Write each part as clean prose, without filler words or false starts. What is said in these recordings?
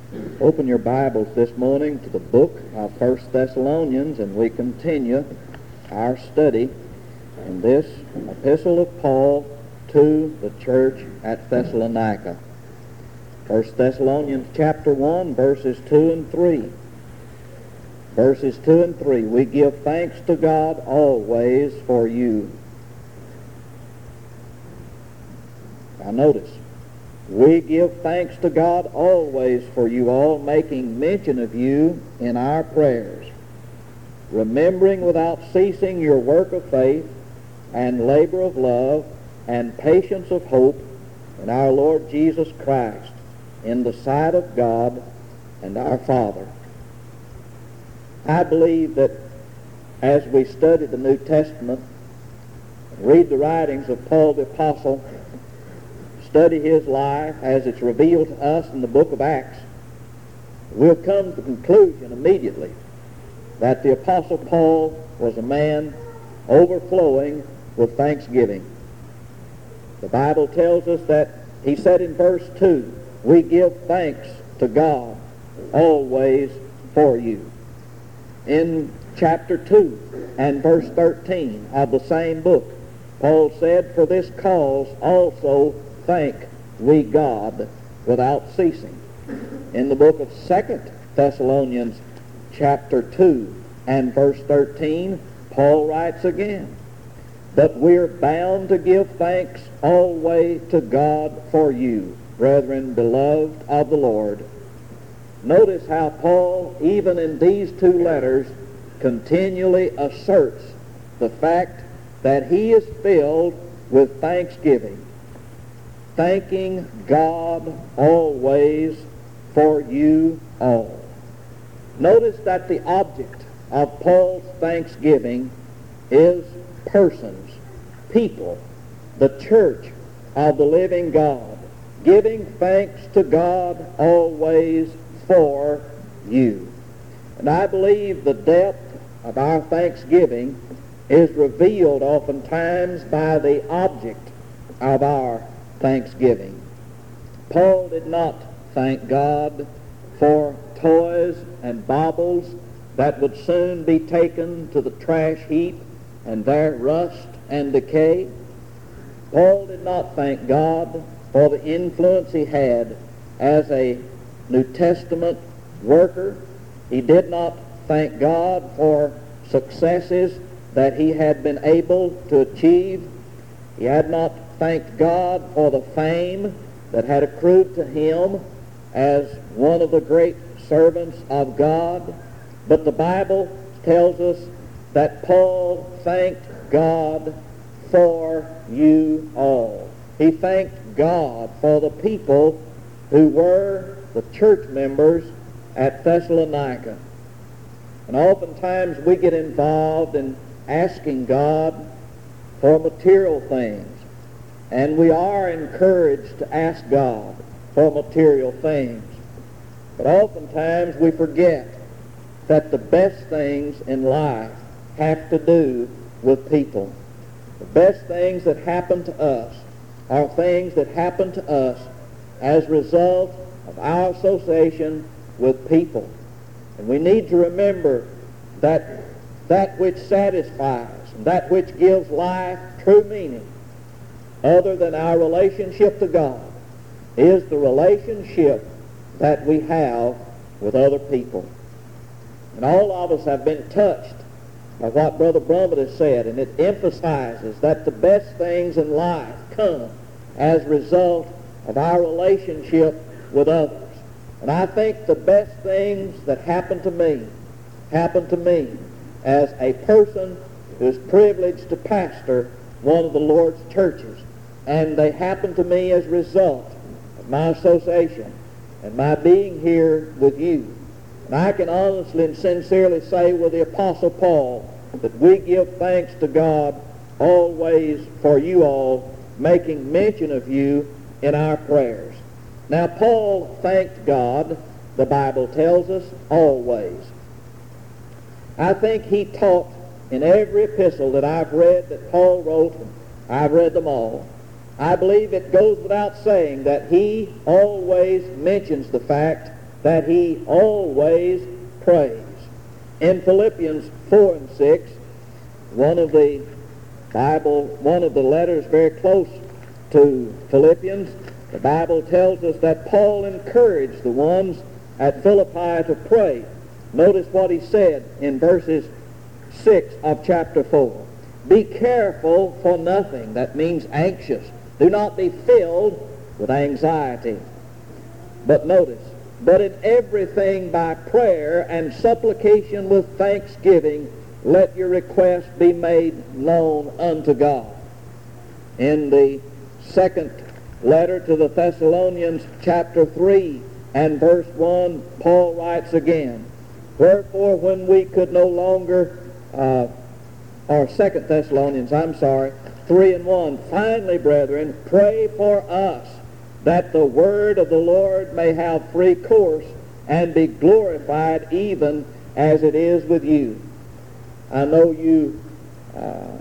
Open your Bibles this morning to the book of 1 Thessalonians, and we continue our study in this epistle of Paul to the church at Thessalonica. 1 Thessalonians chapter 1, verses 2 and 3. Verses 2 and 3, we give thanks to God always for you. Now notice, we give thanks to God always for you all, making mention of you in our prayers, remembering without ceasing your work of faith and labor of love and patience of hope in our Lord Jesus Christ, in the sight of God and our Father. I believe that as we study the New Testament, read the writings of Paul the Apostle, study his life as it's revealed to us in the book of Acts, we'll come to the conclusion immediately that the Apostle Paul was a man overflowing with thanksgiving. The Bible tells us that he said in verse 2, we give thanks to God always for you. In chapter 2 and verse 13 of the same book, Paul said, for this cause also thank we God without ceasing. In the book of 2 Thessalonians chapter 2 and verse 13, Paul writes again, but we're bound to give thanks always to God for you, brethren, beloved of the Lord. Notice how Paul, even in these two letters, continually asserts the fact that he is filled with thanksgiving, thanking God always for you all. Notice that the object of Paul's thanksgiving is persons, people, the church of the living God, giving thanks to God always for you. And I believe the depth of our thanksgiving is revealed oftentimes by the object of our thanksgiving. Paul did not thank God for toys and baubles that would soon be taken to the trash heap and there rust and decay. Paul did not thank God for the influence he had as a New Testament worker. He did not thank God for successes that he had been able to achieve. He had not thanked God for the fame that had accrued to him as one of the great servants of God. But the Bible tells us that Paul thanked God for you all. He thanked God for the people who were the church members at Thessalonica. And oftentimes we get involved in asking God for material things. And we are encouraged to ask God for material things. But oftentimes we forget that the best things in life have to do with people. The best things that happen to us are things that happen to us as a result of our association with people. And we need to remember that that which satisfies and that which gives life true meaning, other than our relationship to God, is the relationship that we have with other people. And all of us have been touched by what Brother Brummett has said, and it emphasizes that the best things in life come as a result of our relationship with others. And I think the best things that happened to me as a person who is privileged to pastor one of the Lord's churches. And they happened to me as a result of my association and my being here with you. And I can honestly and sincerely say with the Apostle Paul that we give thanks to God always for you all, making mention of you in our prayers. Now, Paul thanked God, the Bible tells us, always. I think he taught in every epistle that I've read that Paul wrote, I've read them all. I believe it goes without saying that he always mentions the fact that he always prays. In Philippians 4 and 6, one of the letters very close to Philippians, the Bible tells us that Paul encouraged the ones at Philippi to pray. Notice what he said in verses 6 of chapter 4. Be careful for nothing. That means anxious. Do not be filled with anxiety. But notice, but in everything by prayer and supplication with thanksgiving, let your requests be made known unto God. In the second letter to the Thessalonians, chapter 3 and verse 1, Paul writes again, wherefore when we could no longer, or 2 Thessalonians, 3 and 1, finally, brethren, pray for us, that the word of the Lord may have free course and be glorified even as it is with you. I know you are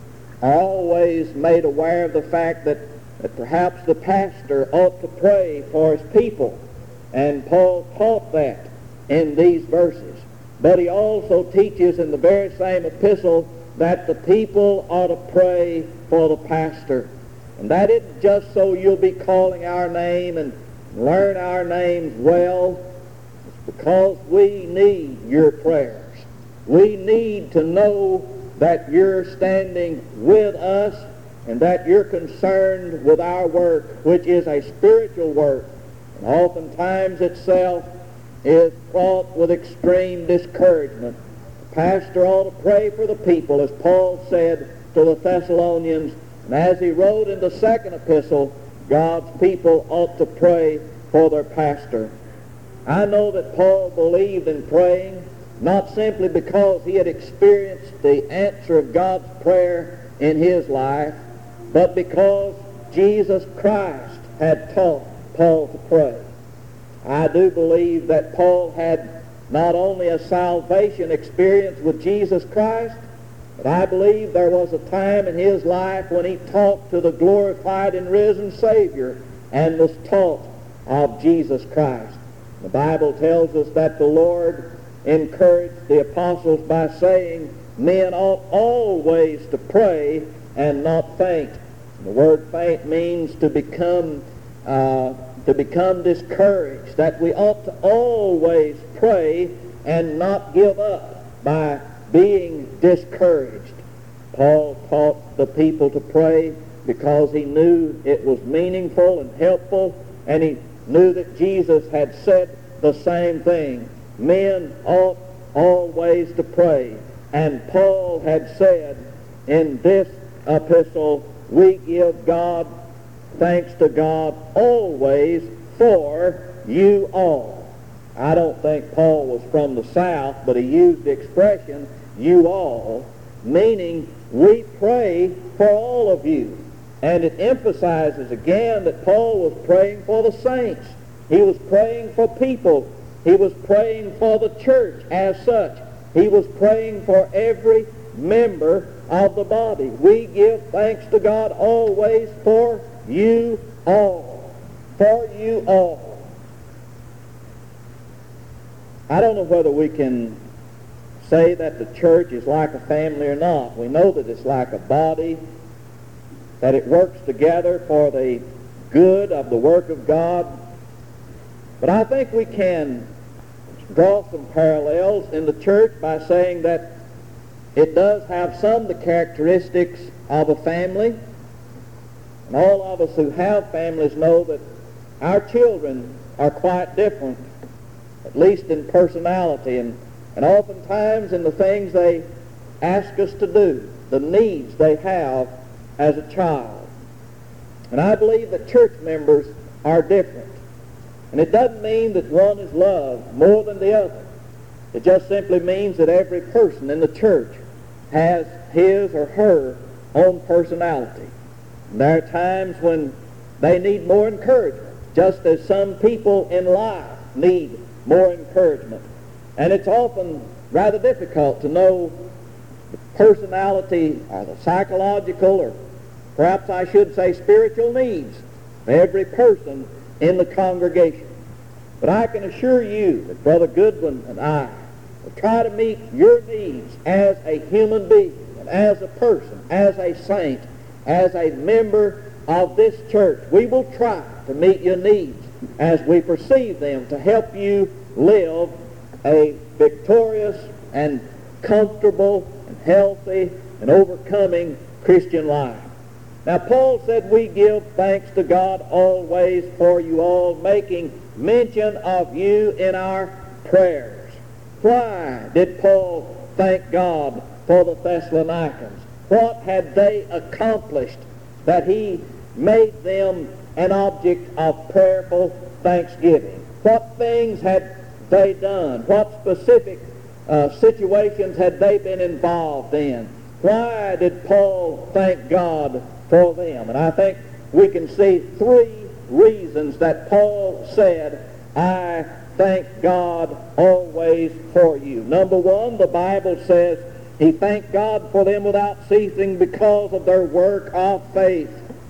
always made aware of the fact that perhaps the pastor ought to pray for his people, and Paul taught that in these verses. But he also teaches in the very same epistle that the people ought to pray for the pastor. And that isn't just so you'll be calling our name and learn our names well. It's because we need your prayers. We need to know that you're standing with us and that you're concerned with our work, which is a spiritual work, and oftentimes itself is fraught with extreme discouragement. The pastor ought to pray for the people, as Paul said to the Thessalonians, and as he wrote in the second epistle, God's people ought to pray for their pastor. I know that Paul believed in praying, not simply because he had experienced the answer of God's prayer in his life, but because Jesus Christ had taught Paul to pray. I do believe that Paul had not only a salvation experience with Jesus Christ, but I believe there was a time in his life when he talked to the glorified and risen Savior and was taught of Jesus Christ. The Bible tells us that the Lord encouraged the apostles by saying, men ought always to pray and not faint. The word faint means to become discouraged, that we ought to always pray and not give up by being discouraged. Paul taught the people to pray because he knew it was meaningful and helpful, and he knew that Jesus had said the same thing. Men ought always to pray. And Paul had said in this epistle, we give God thanks to God always for you all. I don't think Paul was from the South, but he used the expression you all, meaning we pray for all of you. And it emphasizes again that Paul was praying for the saints. He was praying for people. He was praying for the church as such. He was praying for every member of the body. We give thanks to God always for you all. For you all. I don't know whether we can say that the church is like a family or not. We know that it's like a body, that it works together for the good of the work of God. But I think we can draw some parallels in the church by saying that it does have some of the characteristics of a family. And all of us who have families know that our children are quite different, at least in personality, and oftentimes in the things they ask us to do, the needs they have as a child. And I believe that church members are different. And it doesn't mean that one is loved more than the other. It just simply means that every person in the church has his or her own personality. And there are times when they need more encouragement, just as some people in life need more encouragement. And it's often rather difficult to know the personality or the psychological, or perhaps I should say spiritual needs of every person in the congregation. But I can assure you that Brother Goodwin and I will try to meet your needs as a human being, and as a person, as a saint, as a member of this church. We will try to meet your needs as we perceive them, to help you live a victorious and comfortable and healthy and overcoming Christian life. Now, Paul said we give thanks to God always for you all, making mention of you in our prayers. Why did Paul thank God for the Thessalonians? What had they accomplished that he made them an object of prayerful thanksgiving? What things had they done? What specific situations had they been involved in? Why did Paul thank God for them? And I think we can see three reasons that Paul said, I thank God always for you. Number one, the Bible says he thanked God for them without ceasing because of their work of faith.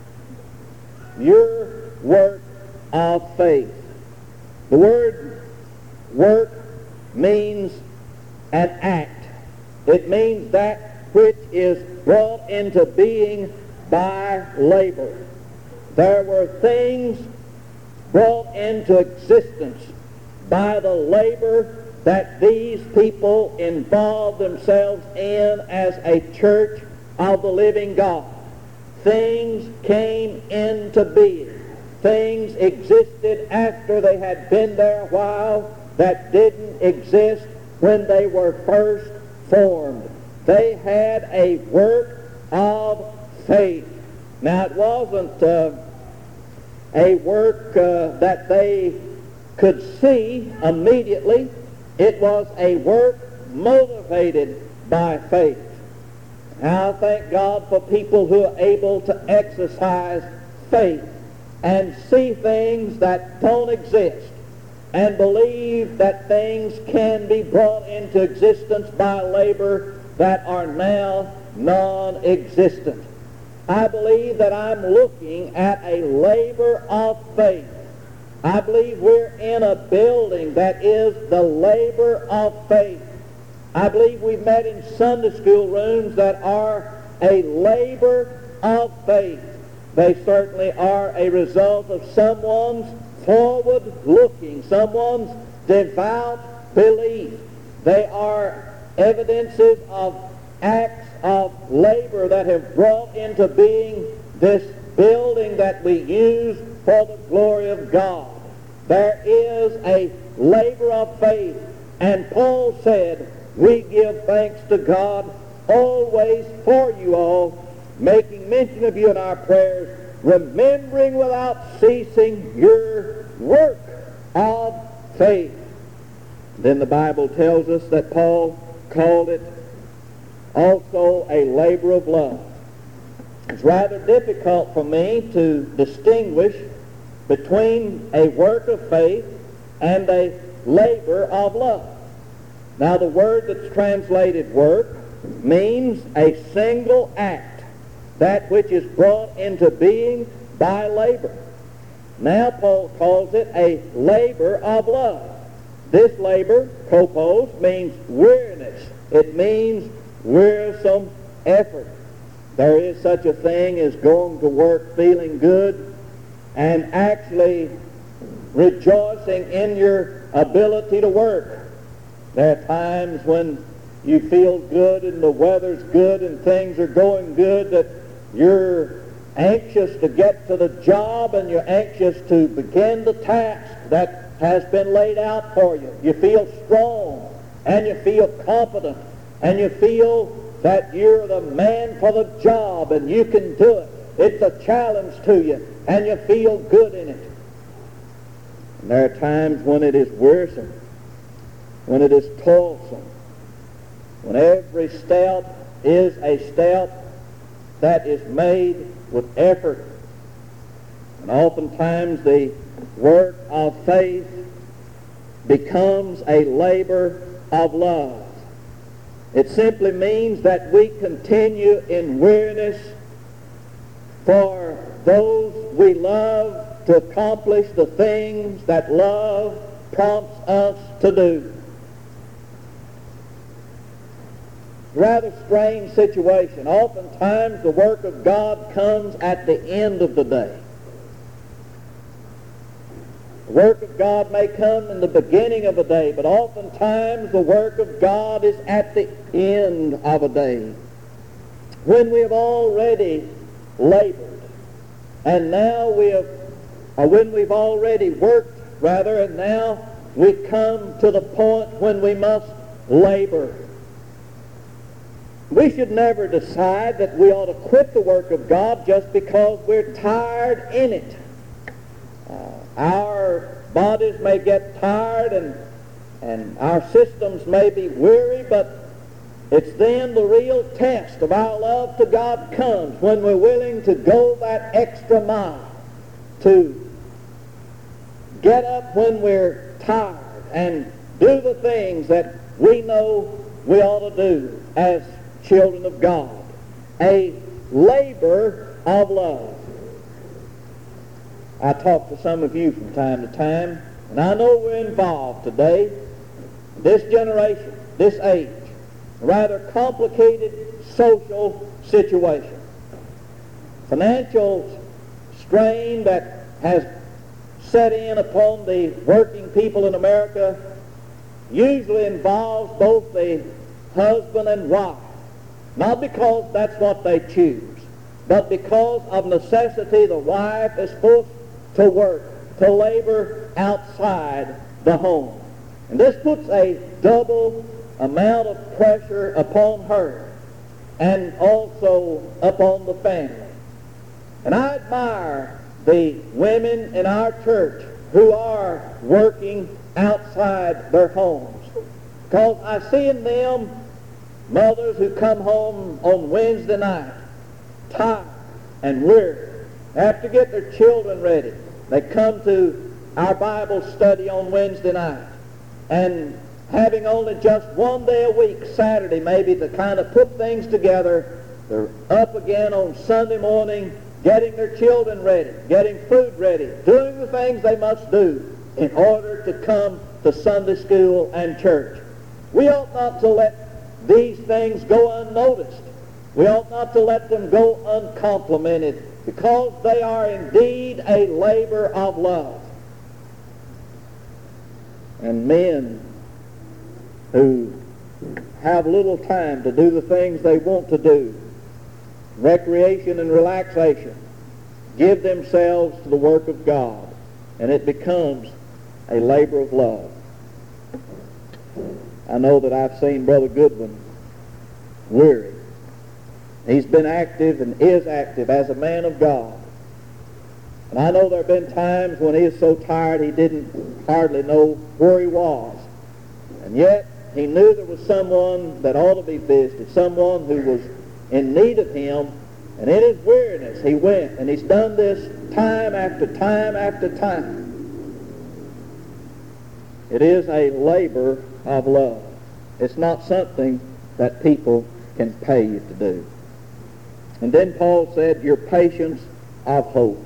Your work of faith. The word work means an act. It means that which is brought into being by labor. There were things brought into existence by the labor that these people involved themselves in as a church of the living God. Things came into being. Things existed after they had been there a while that didn't exist when they were first formed. They had a work of faith. Now, it wasn't a work that they could see immediately. It was a work motivated by faith. Now, I thank God for people who are able to exercise faith and see things that don't exist and believe that things can be brought into existence by labor that are now non-existent. I believe that I'm looking at a labor of faith. I believe we're in a building that is the labor of faith. I believe we've met in Sunday school rooms that are a labor of faith. They certainly are a result of someone's forward-looking, someone's devout belief. They are evidences of acts of labor that have brought into being this building that we use for the glory of God. There is a labor of faith, and Paul said, we give thanks to God always for you all, making mention of you in our prayers, remembering without ceasing your work of faith. Then the Bible tells us that Paul called it also a labor of love. It's rather difficult for me to distinguish between a work of faith and a labor of love. Now, the word that's translated work means a single act, that which is brought into being by labor. Now, Paul calls it a labor of love. This labor, kopos, means weariness. It means wearisome effort. There is such a thing as going to work feeling good and actually rejoicing in your ability to work. There are times when you feel good and the weather's good and things are going good that you're anxious to get to the job and you're anxious to begin the task that has been laid out for you. You feel strong and you feel confident and you feel that you're the man for the job and you can do it. It's a challenge to you and you feel good in it. And there are times when it is wearisome, when it is toilsome, when every step is a step that is made with effort. And oftentimes the work of faith becomes a labor of love. It simply means that we continue in weariness for those we love to accomplish the things that love prompts us to do. Rather strange situation. Oftentimes the work of God comes at the end of the day. The work of God may come in the beginning of a day, but oftentimes the work of God is at the end of a day, when we have already labored, and now when we've already worked, rather, and now we come to the point when we must labor. We should never decide that we ought to quit the work of God just because we're tired in it. Our bodies may get tired and our systems may be weary, but it's then the real test of our love to God comes when we're willing to go that extra mile, to get up when we're tired and do the things that we know we ought to do as children of God. A labor of love. I talk to some of you from time to time, and I know we're involved today, this generation, this age, a rather complicated social situation. Financial strain that has set in upon the working people in America usually involves both the husband and wife, not because that's what they choose, but because of necessity the wife is forced to work, to labor outside the home. And this puts a double amount of pressure upon her and also upon the family. And I admire the women in our church who are working outside their homes, because I see in them mothers who come home on Wednesday night tired and weary, have to get their children ready. They come to our Bible study on Wednesday night, and having only just one day a week, Saturday maybe, to kind of put things together, they're up again on Sunday morning, getting their children ready, getting food ready, doing the things they must do in order to come to Sunday school and church. We ought not to let these things go unnoticed. We ought not to let them go uncomplimented, because they are indeed a labor of love. And men who have little time to do the things they want to do, recreation and relaxation, give themselves to the work of God, and it becomes a labor of love. I know that I've seen Brother Goodwin weary. He's been active and is active as a man of God. And I know there have been times when he is so tired he didn't hardly know where he was. And yet he knew there was someone that ought to be visited, someone who was in need of him. And in his weariness he went, and he's done this time after time after time. It is a labor of love. It's not something that people can pay you to do. And then Paul said, your patience of hope.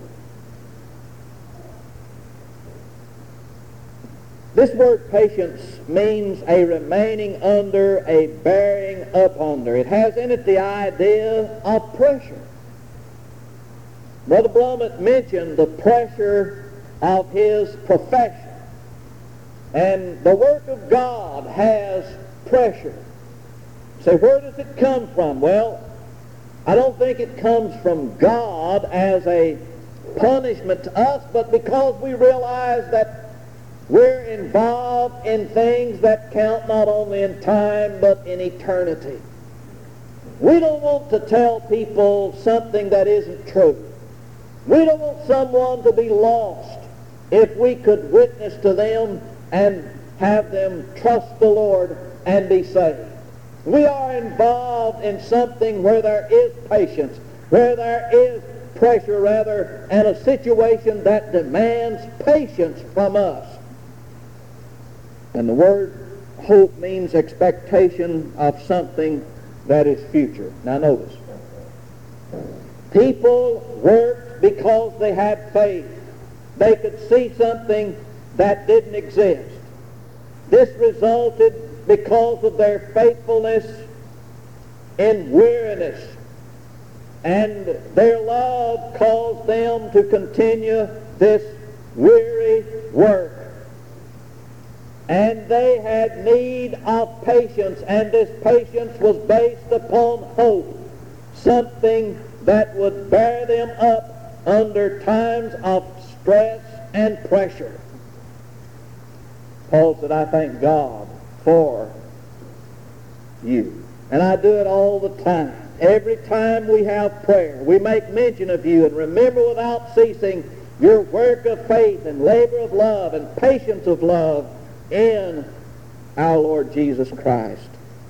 This word patience means a remaining under, a bearing up under. It has in it the idea of pressure. Brother Blumett mentioned the pressure of his profession. And the work of God has pressure. So where does it come from? Well, I don't think it comes from God as a punishment to us, but because we realize that we're involved in things that count not only in time but in eternity. We don't want to tell people something that isn't true. We don't want someone to be lost if we could witness to them and have them trust the Lord and be saved. We are involved in something where there is patience, where there is pressure rather, and a situation that demands patience from us. And the word hope means expectation of something that is future. Now notice, people worked because they had faith. They could see something that didn't exist. This resulted because of their faithfulness in weariness, and their love caused them to continue this weary work. And they had need of patience, and this patience was based upon hope, something that would bear them up under times of stress and pressure. Paul said, I thank God for you. And I do it all the time. Every time we have prayer, we make mention of you and remember without ceasing your work of faith and labor of love and patience of love in our Lord Jesus Christ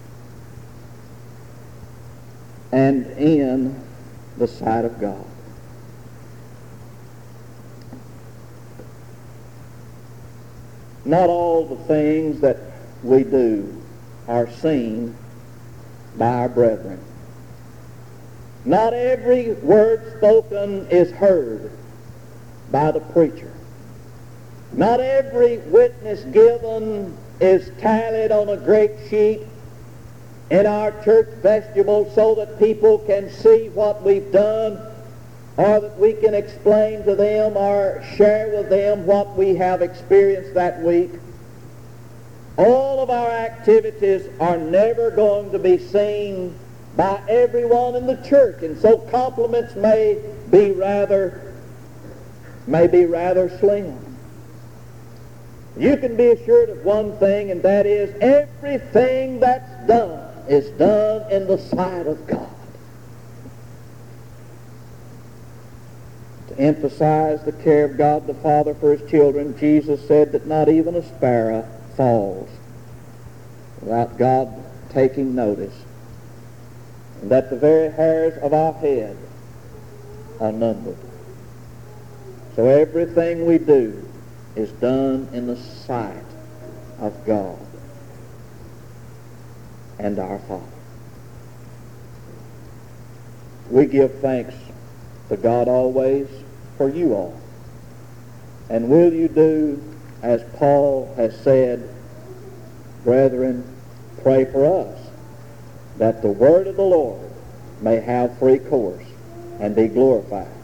and in the sight of God. Not all the things that we do are seen by our brethren. Not every word spoken is heard by the preacher. Not every witness given is tallied on a great sheet in our church vestibule so that people can see what we've done, or that we can explain to them or share with them what we have experienced that week. All of our activities are never going to be seen by everyone in the church, and so compliments may be rather slim. You can be assured of one thing, and that is everything that's done is done in the sight of God. To emphasize the care of God the Father for his children, Jesus said that not even a sparrow falls without God taking notice, and that the very hairs of our head are numbered. So everything we do is done in the sight of God and our Father. We give thanks to God always for you all. And will you do as Paul has said, brethren, pray for us, that the word of the Lord may have free course and be glorified